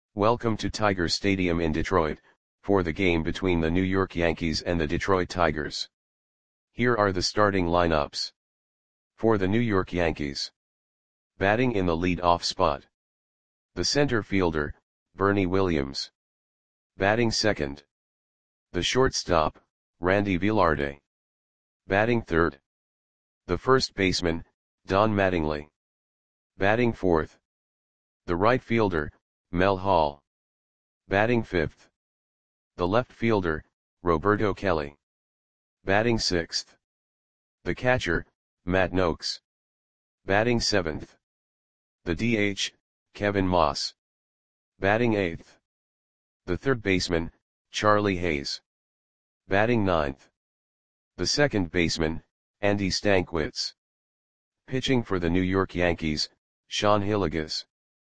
Welcome to Tiger Stadium in Detroit, for the game between the New York Yankees and the Detroit Tigers. Here are the starting lineups. For the New York Yankees. Batting in the lead-off spot. The center fielder, Bernie Williams. Batting second. The shortstop, Randy Velarde. Batting third. The first baseman, Don Mattingly. Batting fourth. The right fielder, Mel Hall. Batting fifth. The left fielder, Roberto Kelly. Batting sixth. The catcher, Matt Noakes. Batting seventh. The DH, Kevin Moss. Batting eighth. The third baseman, Charlie Hayes. Batting ninth. The second baseman, Andy Stankiewicz. Pitching for the New York Yankees, Sean Hillegas.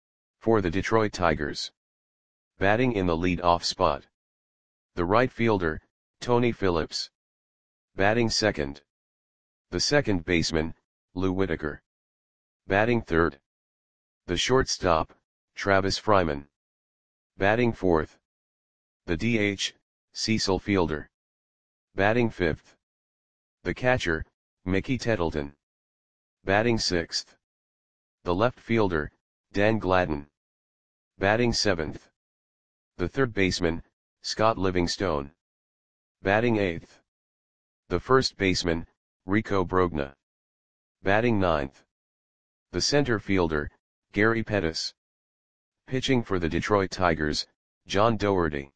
For the Detroit Tigers. Batting in the lead-off spot. The right fielder, Tony Phillips. Batting second. The second baseman, Lou Whitaker. Batting third. The shortstop, Travis Fryman. Batting fourth. The DH, Cecil Fielder. Batting fifth. The catcher, Mickey Tettleton. Batting sixth. The left fielder, Dan Gladden. Batting seventh. The third baseman, Scott Livingstone. Batting eighth. The first baseman, Rico Brogna. Batting ninth. The center fielder, Gary Pettis. Pitching for the Detroit Tigers, John Doherty.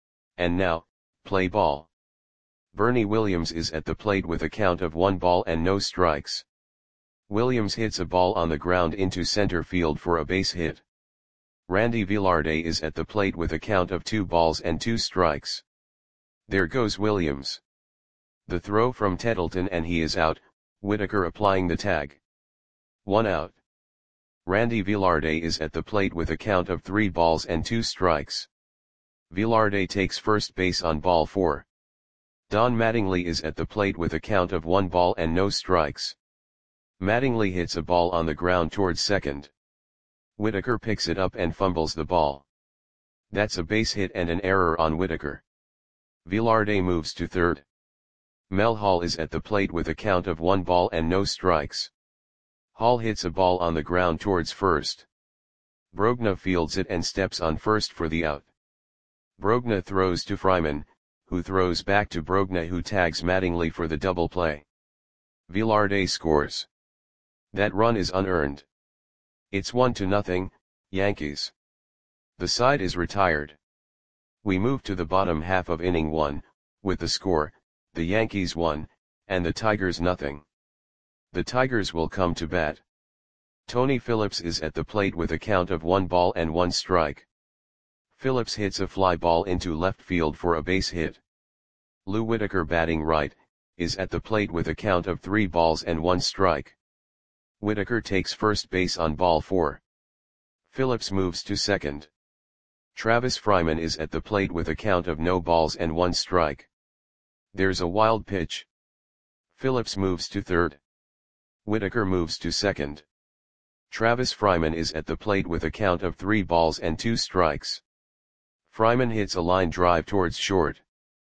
And now, play ball. Bernie Williams is at the plate with a count of 1 ball and no strikes. Williams hits a ball on the ground into center field for a base hit. Randy Velarde is at the plate with a count of 2 balls and 2 strikes. There goes Williams. The throw from Tettleton and he is out, Whitaker applying the tag. 1 out. Randy Velarde is at the plate with a count of 3 balls and 2 strikes. Velarde takes first base on ball 4. Don Mattingly is at the plate with a count of 1 ball and no strikes. Mattingly hits a ball on the ground towards second. Whitaker picks it up and fumbles the ball. That's a base hit and an error on Whitaker. Velarde moves to third. Mel Hall is at the plate with a count of 1 ball and no strikes. Hall hits a ball on the ground towards first. Brogna fields it and steps on first for the out. Brogna throws to Fryman, who throws back to Brogna, who tags Mattingly for the double play. Velarde scores. That run is unearned. It's 1-0, Yankees. The side is retired. We move to the bottom half of inning 1, with the score, the Yankees 1, and the Tigers 0. The Tigers will come to bat. Tony Phillips is at the plate with a count of 1 ball and 1 strike. Phillips hits a fly ball into left field for a base hit. Lou Whitaker, batting right, is at the plate with a count of 3 balls and 1 strike. Whitaker takes first base on ball 4. Phillips moves to second. Travis Fryman is at the plate with a count of no balls and 1 strike. There's a wild pitch. Phillips moves to third. Whitaker moves to second. Travis Fryman is at the plate with a count of 3 balls and 2 strikes. Fryman hits a line drive towards short.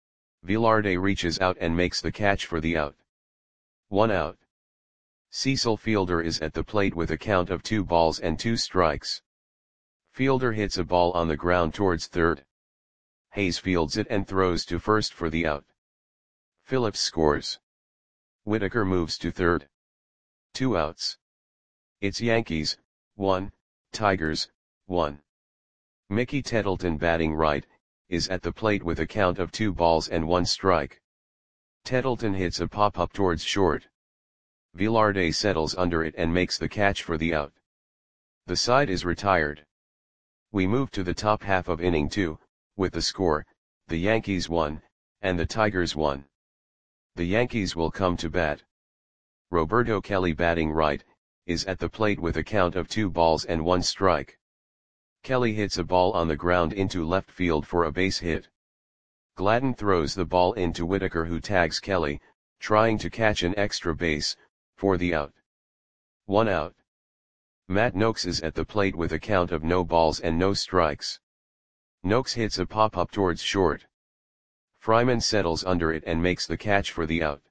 Velarde reaches out and makes the catch for the out. 1 out. Cecil Fielder is at the plate with a count of 2 balls and 2 strikes. Fielder hits a ball on the ground towards third. Hayes fields it and throws to first for the out. Phillips scores. Whitaker moves to third. 2 outs. It's Yankees 1, Tigers 1. Mickey Tettleton, batting right, is at the plate with a count of 2 balls and 1 strike. Tettleton hits a pop-up towards short. Velarde settles under it and makes the catch for the out. The side is retired. We move to the top half of inning 2, with the score, the Yankees 1, and the Tigers 1. The Yankees will come to bat. Roberto Kelly, batting right, is at the plate with a count of 2 balls and 1 strike. Kelly hits a ball on the ground into left field for a base hit. Gladden throws the ball into Whitaker, who tags Kelly, trying to catch an extra base, for the out. 1 out. Matt Noakes is at the plate with a count of no balls and no strikes. Noakes hits a pop-up towards short. Fryman settles under it and makes the catch for the out.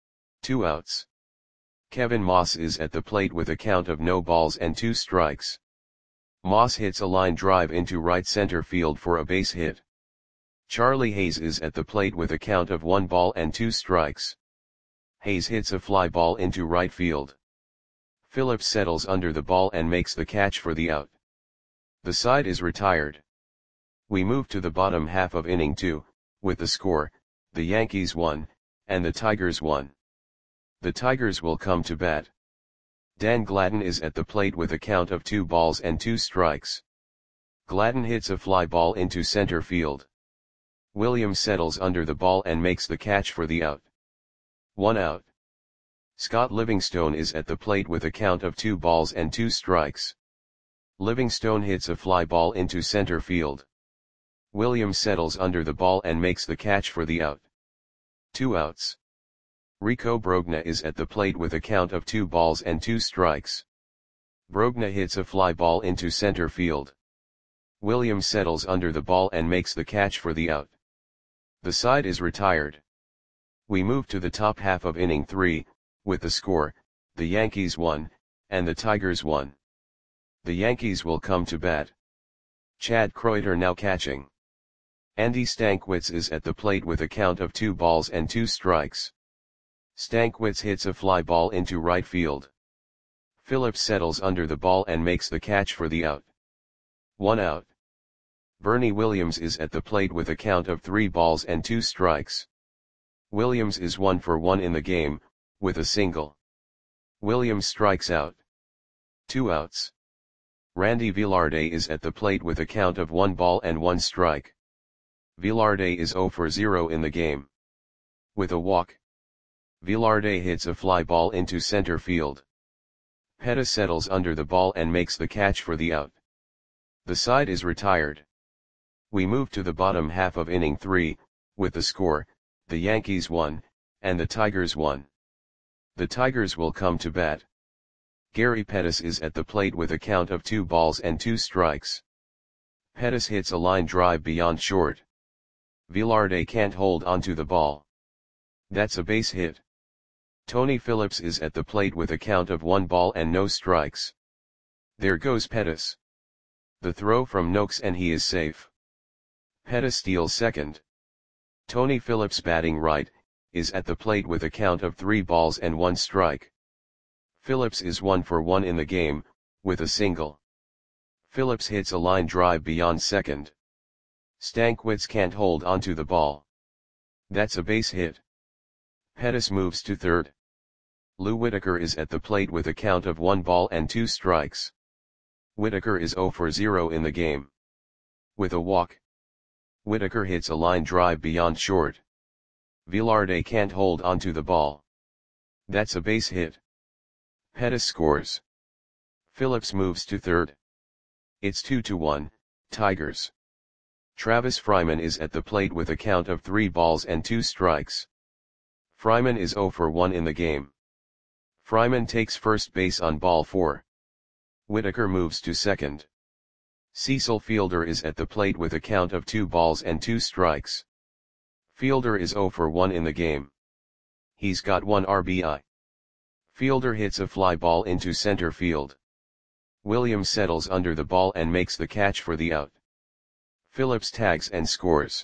2 outs. Kevin Moss is at the plate with a count of no balls and 2 strikes. Moss hits a line drive into right center field for a base hit. Charlie Hayes is at the plate with a count of 1 ball and 2 strikes. Hayes hits a fly ball into right field. Phillips settles under the ball and makes the catch for the out. The side is retired. We move to the bottom half of inning 2, with the score, the Yankees 1, and the Tigers 1. The Tigers will come to bat. Dan Gladden is at the plate with a count of 2 balls and 2 strikes. Gladden hits a fly ball into center field. Williams settles under the ball and makes the catch for the out. 1 out. Scott Livingstone is at the plate with a count of 2 balls and 2 strikes. Livingstone hits a fly ball into center field. Williams settles under the ball and makes the catch for the out. 2 outs. Rico Brogna is at the plate with a count of 2 balls and 2 strikes. Brogna hits a fly ball into center field. Williams settles under the ball and makes the catch for the out. The side is retired. We move to the top half of inning 3, with the score, the Yankees 1, and the Tigers 1. The Yankees will come to bat. Chad Kreuter now catching. Andy Stankiewicz is at the plate with a count of 2 balls and 2 strikes. Stankiewicz hits a fly ball into right field. Phillips settles under the ball and makes the catch for the out. 1 out. Bernie Williams is at the plate with a count of 3 balls and 2 strikes. Williams is 1 for 1 in the game, with a single. Williams strikes out. 2 outs. Randy Velarde is at the plate with a count of 1 ball and 1 strike. Velarde is 0 for 0 in the game. With a walk. Velarde hits a fly ball into center field. Pettis settles under the ball and makes the catch for the out. The side is retired. We move to the bottom half of inning 3, with the score, the Yankees 1, and the Tigers 1. The Tigers will come to bat. Gary Pettis is at the plate with a count of 2 balls and 2 strikes. Pettis hits a line drive beyond short. Velarde can't hold onto the ball. That's a base hit. Tony Phillips is at the plate with a count of 1 ball and no strikes. There goes Pettis. The throw from Noakes and he is safe. Pettis steals second. Tony Phillips batting right, is at the plate with a count of 3 balls and 1 strike. Phillips is 1 for 1 in the game, with a single. Phillips hits a line drive beyond second. Stankiewicz can't hold onto the ball. That's a base hit. Pettis moves to third. Lou Whitaker is at the plate with a count of 1 ball and 2 strikes. Whitaker is 0 for 0 in the game. With a walk. Whitaker hits a line drive beyond short. Velarde can't hold onto the ball. That's a base hit. Pettis scores. Phillips moves to third. It's 2-1, Tigers. Travis Fryman is at the plate with a count of 3 balls and 2 strikes. Fryman is 0 for 1 in the game. Fryman takes first base on ball 4. Whitaker moves to second. Cecil Fielder is at the plate with a count of 2 balls and 2 strikes. Fielder is 0 for 1 in the game. He's got 1 RBI. Fielder hits a fly ball into center field. Williams settles under the ball and makes the catch for the out. Phillips tags and scores.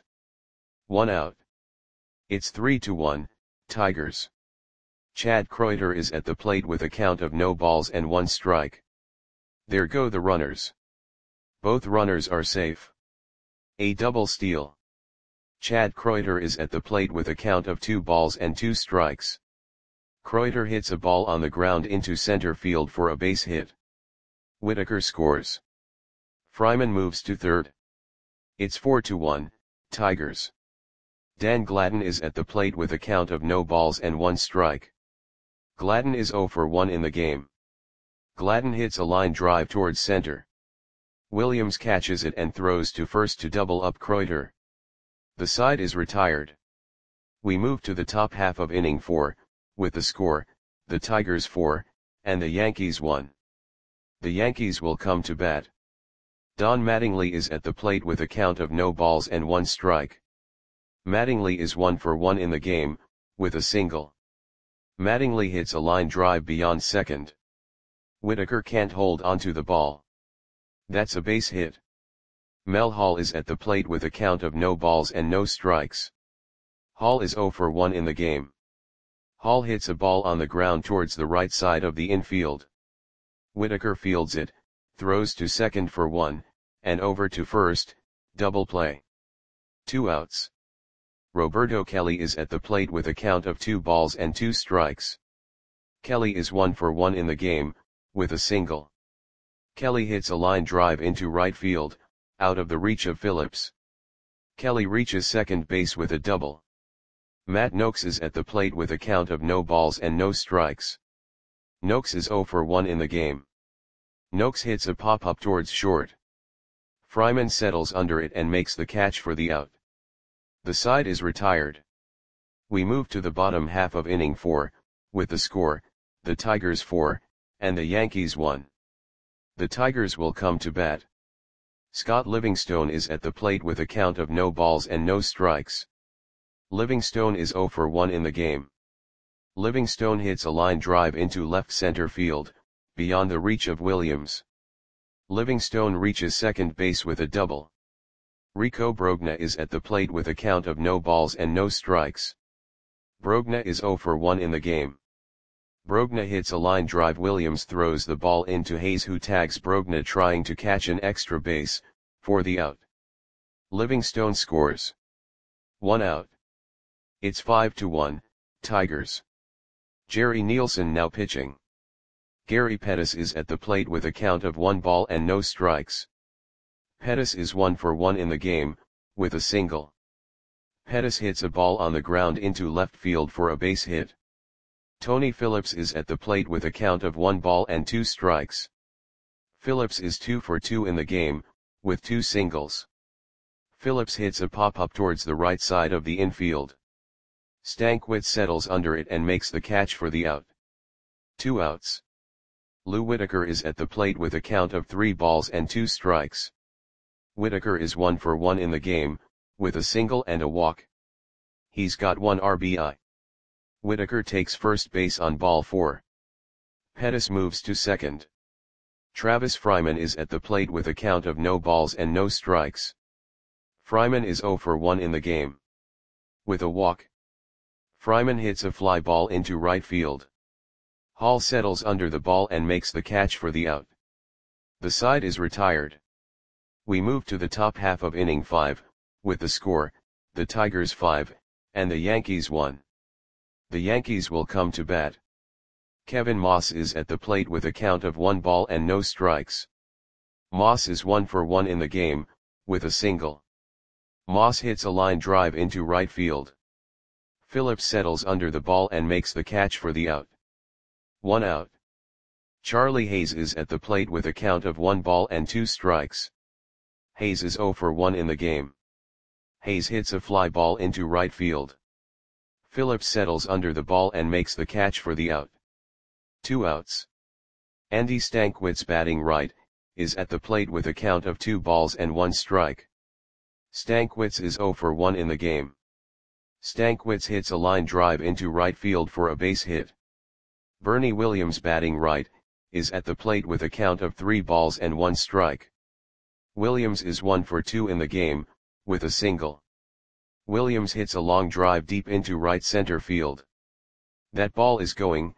1 out. It's 3-1, Tigers. Chad Kreuter is at the plate with a count of no balls and 1 strike. There go the runners. Both runners are safe. A double steal. Chad Kreuter is at the plate with a count of 2 balls and 2 strikes. Kreuter hits a ball on the ground into center field for a base hit. Whitaker scores. Fryman moves to third. It's 4-1, Tigers. Dan Gladden is at the plate with a count of no balls and 1 strike. Gladden is 0 for 1 in the game. Gladden hits a line drive towards center. Williams catches it and throws to first to double up Kreuter. The side is retired. We move to the top half of inning 4, with the score, the Tigers 4, and the Yankees 1. The Yankees will come to bat. Don Mattingly is at the plate with a count of no balls and 1 strike. Mattingly is 1 for 1 in the game, with a single. Mattingly hits a line drive beyond second. Whitaker can't hold onto the ball. That's a base hit. Mel Hall is at the plate with a count of no balls and no strikes. Hall is 0 for 1 in the game. Hall hits a ball on the ground towards the right side of the infield. Whitaker fields it, throws to second for 1, and over to first, double play. 2 outs. Roberto Kelly is at the plate with a count of 2 balls and 2 strikes. Kelly is 1 for 1 in the game, with a single. Kelly hits a line drive into right field, out of the reach of Phillips. Kelly reaches second base with a double. Matt Noakes is at the plate with a count of no balls and no strikes. Noakes is 0 for 1 in the game. Noakes hits a pop-up towards short. Fryman settles under it and makes the catch for the out. The side is retired. We move to the bottom half of inning 4, with the score, the Tigers 4, and the Yankees 1. The Tigers will come to bat. Scott Livingstone is at the plate with a count of no balls and no strikes. Livingstone is 0 for 1 in the game. Livingstone hits a line drive into left center field, beyond the reach of Williams. Livingstone reaches second base with a double. Rico Brogna is at the plate with a count of no balls and no strikes. Brogna is 0 for 1 in the game. Brogna hits a line drive. Williams throws the ball into Hayes, who tags Brogna trying to catch an extra base, for the out. Livingstone scores. 1 out. It's 5-1, Tigers. Jerry Nielsen now pitching. Gary Pettis is at the plate with a count of 1 ball and no strikes. Pettis is 1 for 1 in the game, with a single. Pettis hits a ball on the ground into left field for a base hit. Tony Phillips is at the plate with a count of 1 ball and 2 strikes. Phillips is 2 for 2 in the game, with 2 singles. Phillips hits a pop-up towards the right side of the infield. Stankwitz settles under it and makes the catch for the out. 2 outs. Lou Whitaker is at the plate with a count of 3 balls and 2 strikes. Whitaker is 1 for 1 in the game, with a single and a walk. He's got 1 RBI. Whitaker takes first base on ball 4. Pettis moves to second. Travis Fryman is at the plate with a count of no balls and no strikes. Fryman is 0 for 1 in the game. With a walk. Fryman hits a fly ball into right field. Hall settles under the ball and makes the catch for the out. The side is retired. We move to the top half of inning 5, with the score, the Tigers 5, and the Yankees 1. The Yankees will come to bat. Kevin Moss is at the plate with a count of 1 ball and no strikes. Moss is 1 for 1 in the game, with a single. Moss hits a line drive into right field. Phillips settles under the ball and makes the catch for the out. 1 out. Charlie Hayes is at the plate with a count of 1 ball and 2 strikes. Hayes is 0 for 1 in the game. Hayes hits a fly ball into right field. Phillips settles under the ball and makes the catch for the out. 2 outs. Andy Stankwitz, batting right, is at the plate with a count of 2 balls and 1 strike. Stankwitz is 0 for 1 in the game. Stankwitz hits a line drive into right field for a base hit. Bernie Williams, batting right, is at the plate with a count of 3 balls and 1 strike. Williams is 1 for 2 in the game, with a single. Williams hits a long drive deep into right center field. That ball is gone.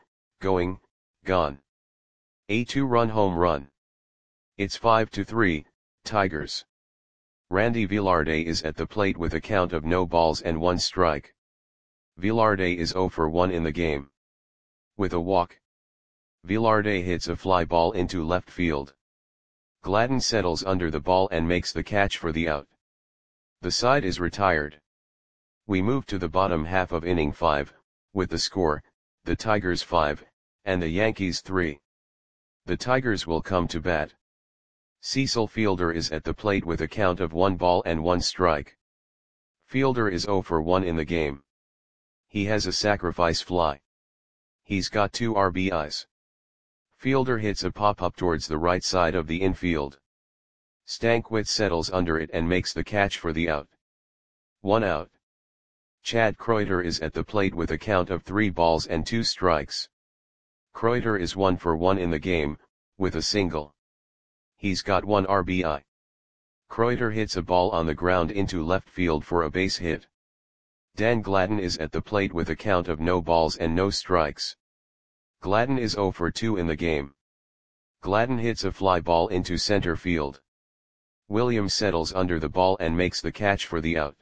A 2-run home run. It's 5-3, Tigers. Randy Velarde is at the plate with a count of no balls and 1 strike. Velarde is 0 for 1 in the game. With a walk. Velarde hits a fly ball into left field. Gladden settles under the ball and makes the catch for the out. The side is retired. We move to the bottom half of inning 5, with the score, the Tigers 5, and the Yankees 3. The Tigers will come to bat. Cecil Fielder is at the plate with a count of 1 ball and 1 strike. Fielder is 0 for 1 in the game. He has a sacrifice fly. He's got 2 RBIs. Fielder hits a pop-up towards the right side of the infield. Stankwitz settles under it and makes the catch for the out. 1 out. Chad Kreuter is at the plate with a count of 3 balls and 2 strikes. Kreuter is 1 for 1 in the game, with a single. He's got 1 RBI. Kreuter hits a ball on the ground into left field for a base hit. Dan Gladden is at the plate with a count of no balls and no strikes. Gladden is 0 for 2 in the game. Gladden hits a fly ball into center field. Williams settles under the ball and makes the catch for the out.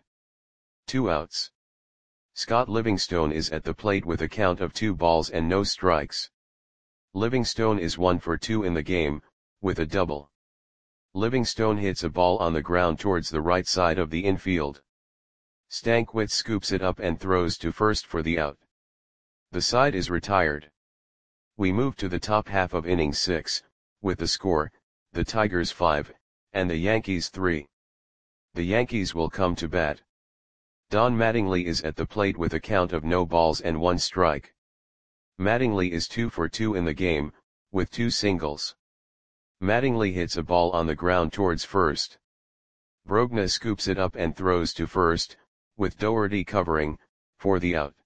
2 outs. Scott Livingstone is at the plate with a count of 2 balls and no strikes. Livingstone is 1 for 2 in the game, with a double. Livingstone hits a ball on the ground towards the right side of the infield. Stankwitz scoops it up and throws to first for the out. The side is retired. We move to the top half of inning 6, with the score, the Tigers 5, and the Yankees 3. The Yankees will come to bat. Don Mattingly is at the plate with a count of no balls and 1 strike. Mattingly is 2 for 2 in the game, with 2 singles. Mattingly hits a ball on the ground towards first. Brogna scoops it up and throws to first, with Doherty covering, for the out.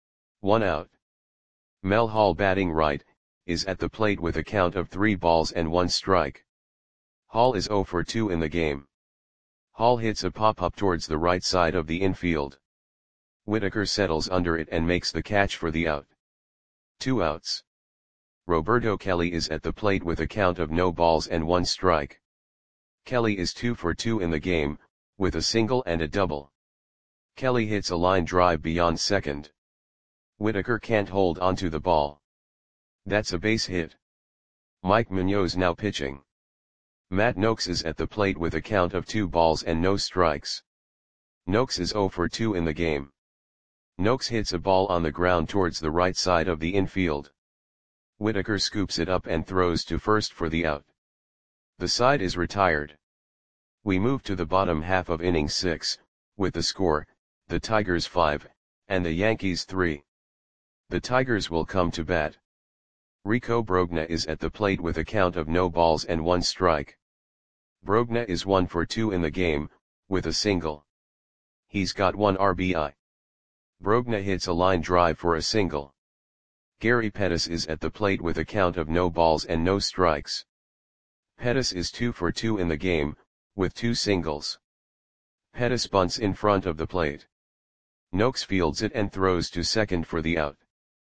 1 out. Mel Hall, batting right, is at the plate with a count of 3 balls and 1 strike. Hall is 0 for 2 in the game. Hall hits a pop-up towards the right side of the infield. Whitaker settles under it and makes the catch for the out. 2 outs. Roberto Kelly is at the plate with a count of no balls and 1 strike. Kelly is 2 for 2 in the game, with a single and a double. Kelly hits a line drive beyond second. Whitaker can't hold onto the ball. That's a base hit. Mike Munoz now pitching. Matt Noakes is at the plate with a count of 2 balls and no strikes. Noakes is 0 for 2 in the game. Noakes hits a ball on the ground towards the right side of the infield. Whitaker scoops it up and throws to first for the out. The side is retired. We move to the bottom half of inning 6, with the score, the Tigers 5, and the Yankees 3. The Tigers will come to bat. Rico Brogna is at the plate with a count of no balls and 1 strike. Brogna is 1 for 2 in the game, with a single. He's got 1 RBI. Brogna hits a line drive for a single. Gary Pettis is at the plate with a count of no balls and no strikes. Pettis is 2 for 2 in the game, with 2 singles. Pettis bunts in front of the plate. Noakes fields it and throws to second for the out.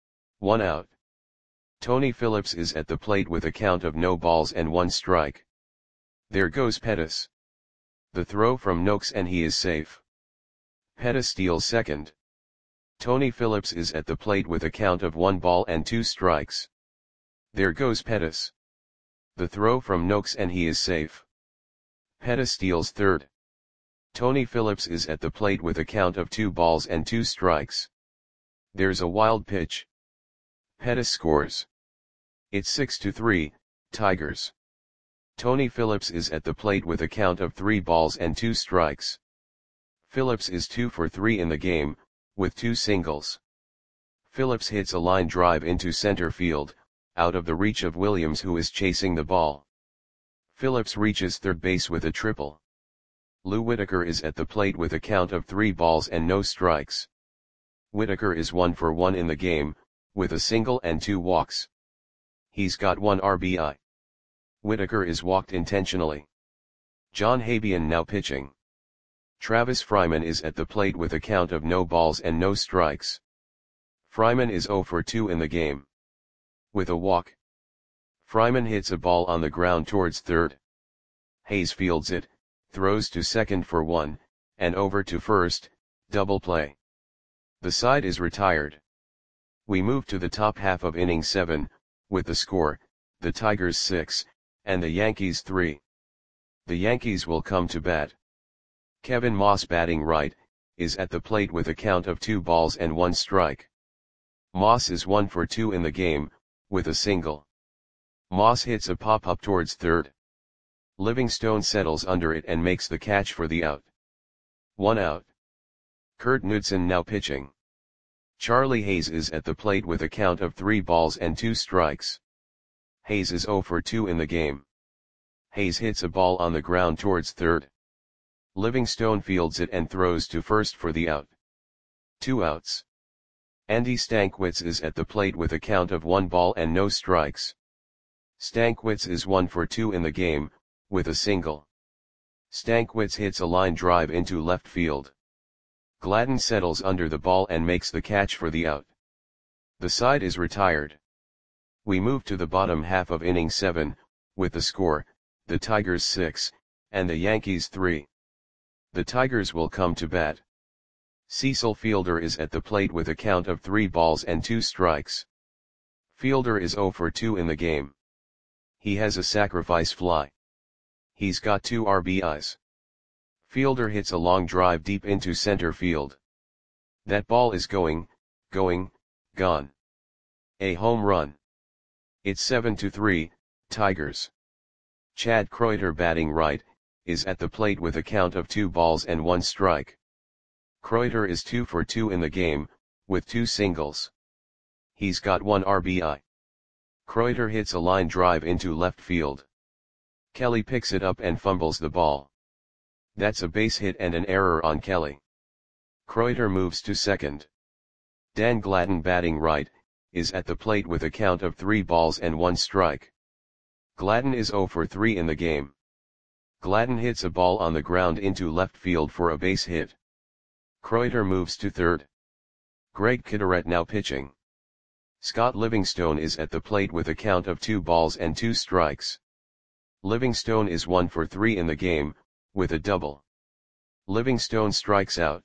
1 out. Tony Phillips is at the plate with a count of no balls and 1 strike. There goes Pettis. The throw from Noakes and he is safe. Pettis steals second. Tony Phillips is at the plate with a count of 1 ball and 2 strikes. There goes Pettis. The throw from Noakes and he is safe. Pettis steals third. Tony Phillips is at the plate with a count of 2 balls and 2 strikes. There's a wild pitch. Pettis scores. It's 6-3, Tigers. Tony Phillips is at the plate with a count of 3 balls and 2 strikes. Phillips is 2 for 3 in the game, with 2 singles. Phillips hits a line drive into center field, out of the reach of Williams, who is chasing the ball. Phillips reaches third base with a triple. Lou Whitaker is at the plate with a count of 3 balls and no strikes. Whitaker is 1 for 1 in the game, with a single and 2 walks. He's got 1 RBI. Whitaker is walked intentionally. John Habian now pitching. Travis Fryman is at the plate with a count of no balls and no strikes. Fryman is 0 for 2 in the game. With a walk. Fryman hits a ball on the ground towards third. Hayes fields it, throws to second for 1, and over to first, double play. The side is retired. We move to the top half of inning 7, with the score, the Tigers 6, and the Yankees 3. The Yankees will come to bat. Kevin Moss, batting right, is at the plate with a count of 2 balls and 1 strike. Moss is 1 for 2 in the game, with a single. Moss hits a pop-up towards third. Livingstone settles under it and makes the catch for the out. 1 out. Kurt Knudsen now pitching. Charlie Hayes is at the plate with a count of 3 balls and 2 strikes. Hayes is 0 for 2 in the game. Hayes hits a ball on the ground towards third. Livingstone fields it and throws to first for the out. 2 outs. Andy Stankwitz is at the plate with a count of 1 ball and no strikes. Stankwitz is 1 for 2 in the game, with a single. Stankwitz hits a line drive into left field. Gladden settles under the ball and makes the catch for the out. The side is retired. We move to the bottom half of inning 7, with the score, the Tigers 6, and the Yankees 3. The Tigers will come to bat. Cecil Fielder is at the plate with a count of 3 balls and 2 strikes. Fielder is 0 for 2 in the game. He has a sacrifice fly. He's got 2 RBIs. Fielder hits a long drive deep into center field. That ball is going, gone. A home run. It's 7-3, Tigers. Chad Kreuter, batting right, is at the plate with a count of 2 balls and 1 strike. Kreuter is 2 for 2 in the game, with 2 singles. He's got 1 RBI. Kreuter hits a line drive into left field. Kelly picks it up and fumbles the ball. That's a base hit and an error on Kelly. Kreuter moves to second. Dan Gladden, batting right, is at the plate with a count of 3 balls and 1 strike. Gladden is 0 for 3 in the game. Gladden hits a ball on the ground into left field for a base hit. Kreuter moves to third. Greg Kitteret now pitching. Scott Livingstone is at the plate with a count of 2 balls and 2 strikes. Livingstone is 1 for 3 in the game, with a double. Livingstone strikes out.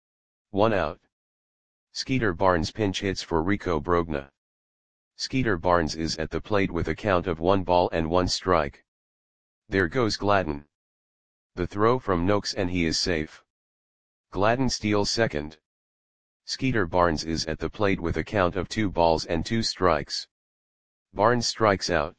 1 out. Skeeter Barnes pinch hits for Rico Brogna. Skeeter Barnes is at the plate with a count of 1 ball and 1 strike. There goes Gladden. The throw from Noakes and he is safe. Gladden steals second. Skeeter Barnes is at the plate with a count of 2 balls and 2 strikes. Barnes strikes out.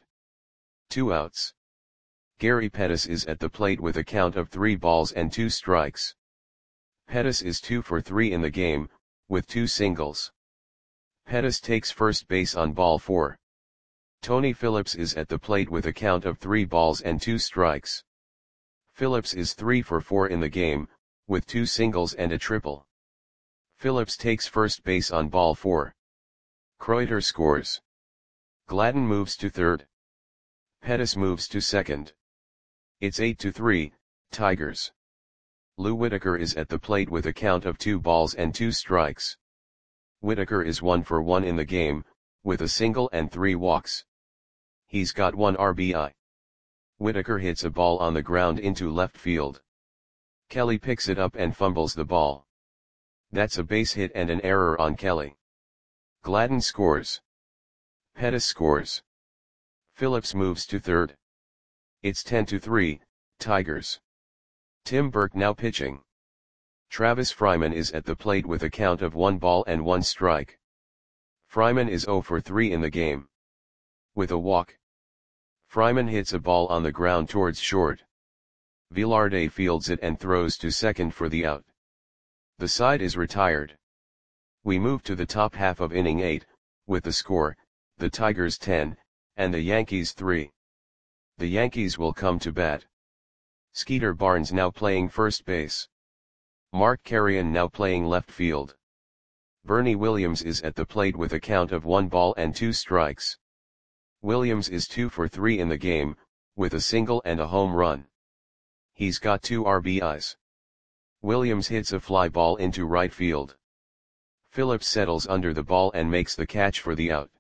2 outs. Gary Pettis is at the plate with a count of 3 balls and 2 strikes. Pettis is 2 for 3 in the game, with 2 singles. Pettis takes first base on ball 4. Tony Phillips is at the plate with a count of 3 balls and 2 strikes. Phillips is 3 for 4 in the game, with 2 singles and a triple. Phillips takes first base on ball 4. Kreuter scores. Gladden moves to third. Pettis moves to second. It's 8-3, Tigers. Lou Whitaker is at the plate with a count of 2 balls and 2 strikes. Whitaker is 1 for 1 in the game, with a single and 3 walks. He's got 1 RBI. Whitaker hits a ball on the ground into left field. Kelly picks it up and fumbles the ball. That's a base hit and an error on Kelly. Gladden scores. Pettis scores. Phillips moves to third. It's 10-3, Tigers. Tim Burke now pitching. Travis Fryman is at the plate with a count of 1 ball and 1 strike. Fryman is 0 for 3 in the game. With a walk. Fryman hits a ball on the ground towards short. Velarde fields it and throws to second for the out. The side is retired. We move to the top half of inning 8, with the score, the Tigers 10, and the Yankees 3. The Yankees will come to bat. Skeeter Barnes now playing first base. Mark Carrion now playing left field. Bernie Williams is at the plate with a count of 1 ball and 2 strikes. Williams is 2 for 3 in the game, with a single and a home run. He's got 2 RBIs. Williams hits a fly ball into right field. Phillips settles under the ball and makes the catch for the out.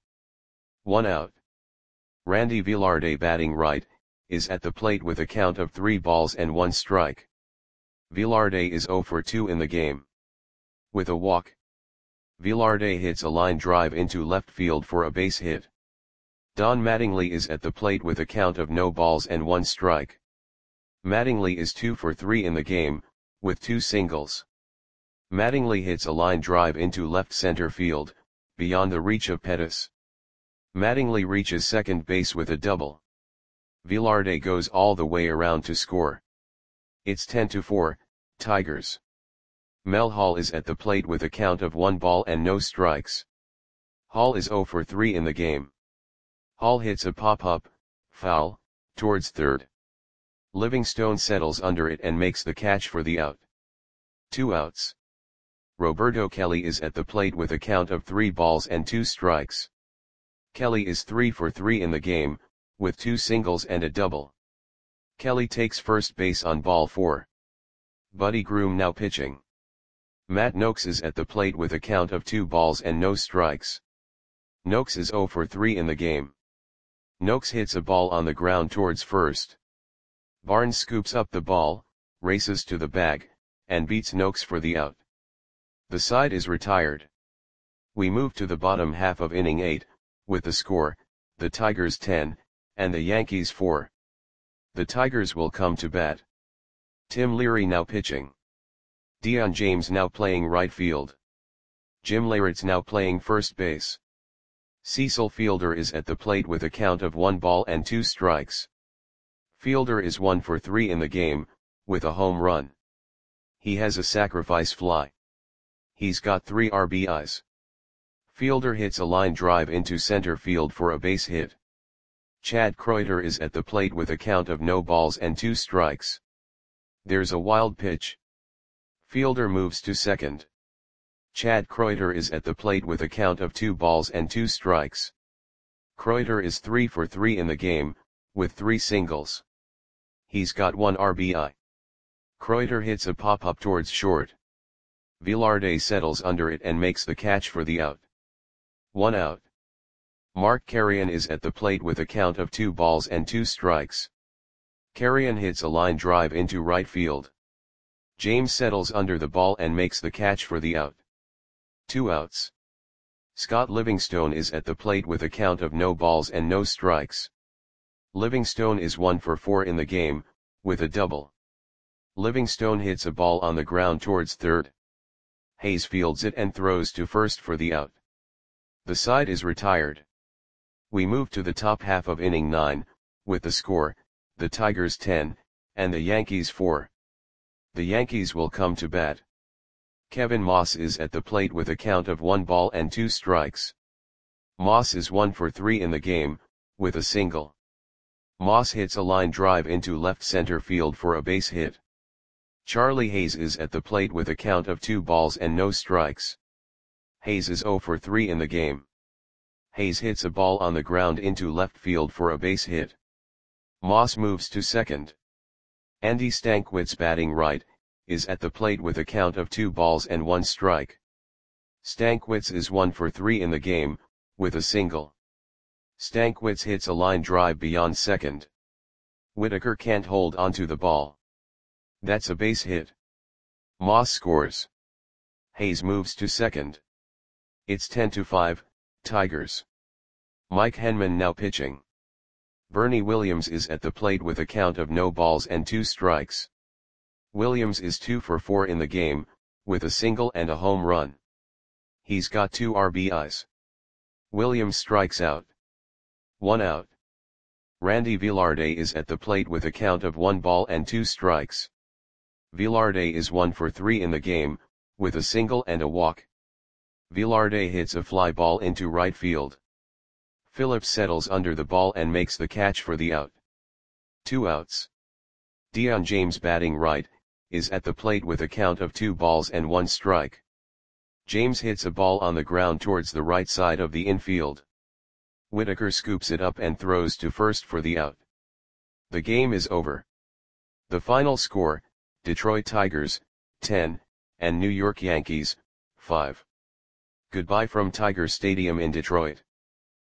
1 out. Randy Velarde, batting right, is at the plate with a count of 3 balls and 1 strike. Velarde is 0 for 2 in the game. With a walk. Velarde hits a line drive into left field for a base hit. Don Mattingly is at the plate with a count of no balls and 1 strike. Mattingly is 2 for 3 in the game, with 2 singles. Mattingly hits a line drive into left center field, beyond the reach of Pettis. Mattingly reaches second base with a double. Velarde goes all the way around to score. It's 10-4, Tigers. Mel Hall is at the plate with a count of 1 ball and no strikes. Hall is 0 for 3 in the game. Hall hits a pop-up, foul, towards third. Livingstone settles under it and makes the catch for the out. 2 outs. Roberto Kelly is at the plate with a count of 3 balls and 2 strikes. Kelly is 3 for 3 in the game, with 2 singles and a double. Kelly takes first base on ball 4. Buddy Groom now pitching. Matt Noakes is at the plate with a count of 2 balls and no strikes. Noakes is 0 for 3 in the game. Noakes hits a ball on the ground towards first. Barnes scoops up the ball, races to the bag, and beats Noakes for the out. The side is retired. We move to the bottom half of inning 8, with the score, the Tigers 10, and the Yankees 4. The Tigers will come to bat. Tim Leary now pitching. Dion James now playing right field. Jim Leyritz now playing first base. Cecil Fielder is at the plate with a count of 1 ball and 2 strikes. Fielder is 1 for 3 in the game, with a home run. He has a sacrifice fly. He's got 3 RBIs. Fielder hits a line drive into center field for a base hit. Chad Kreuter is at the plate with a count of no balls and 2 strikes. There's a wild pitch. Fielder moves to second. Chad Kreuter is at the plate with a count of 2 balls and 2 strikes. Kreuter is 3 for 3 in the game, with 3 singles. He's got 1 RBI. Kreuter hits a pop-up towards short. Velarde settles under it and makes the catch for the out. 1 out. Mark Carrion is at the plate with a count of 2 balls and 2 strikes. Carrion hits a line drive into right field. James settles under the ball and makes the catch for the out. 2 outs. Scott Livingstone is at the plate with a count of no balls and no strikes. Livingstone is 1 for 4 in the game, with a double. Livingstone hits a ball on the ground towards third. Hayes fields it and throws to first for the out. The side is retired. We move to the top half of inning 9, with the score, the Tigers 10, and the Yankees 4. The Yankees will come to bat. Kevin Moss is at the plate with a count of 1 ball and 2 strikes. Moss is 1 for 3 in the game, with a single. Moss hits a line drive into left center field for a base hit. Charlie Hayes is at the plate with a count of 2 balls and no strikes. Hayes is 0 for 3 in the game. Hayes hits a ball on the ground into left field for a base hit. Moss moves to second. Andy Stankiewicz, batting right, is at the plate with a count of 2 balls and 1 strike. Stankiewicz is 1 for 3 in the game, with a single. Stankiewicz hits a line drive beyond second. Whitaker can't hold onto the ball. That's a base hit. Moss scores. Hayes moves to second. It's 10-5, Tigers. Mike Henman now pitching. Bernie Williams is at the plate with a count of no balls and 2 strikes. Williams is 2 for 4 in the game, with a single and a home run. He's got 2 RBIs. Williams strikes out. 1 out. Randy Velarde is at the plate with a count of 1 ball and 2 strikes. Velarde is 1 for 3 in the game, with a single and a walk. Velarde hits a fly ball into right field. Phillips settles under the ball and makes the catch for the out. 2 outs. Dion James, batting right, is at the plate with a count of 2 balls and 1 strike. James hits a ball on the ground towards the right side of the infield. Whitaker scoops it up and throws to first for the out. The game is over. The final score, Detroit Tigers, 10, and New York Yankees, 5. Goodbye from Tiger Stadium in Detroit.